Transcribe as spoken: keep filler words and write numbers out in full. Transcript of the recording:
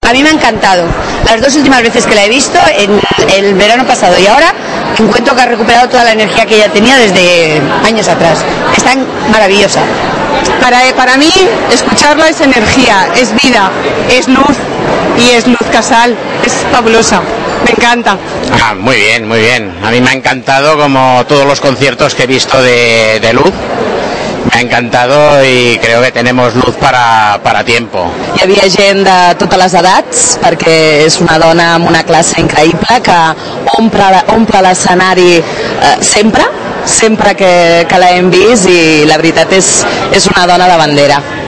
A mí me ha encantado. Las dos últimas veces que la he visto, en el verano pasado y ahora, encuentro que ha recuperado toda la energía que ella tenía desde años atrás. Está maravillosa. Para, para mí, escucharla es energía, es vida, es luz, y es Luz Casal, es fabulosa, me encanta. Ah, muy bien, muy bien. A mí me ha encantado, como todos los conciertos que he visto de, de Luz. Me ha encantado i creo que tenemos luz para, para tiempo. Hi havia gent de totes les edats, perquè és una dona amb una classe increïble que omple, omple l'escenari eh, sempre, sempre que, que l'hem vist, i la veritat és, és una dona de bandera.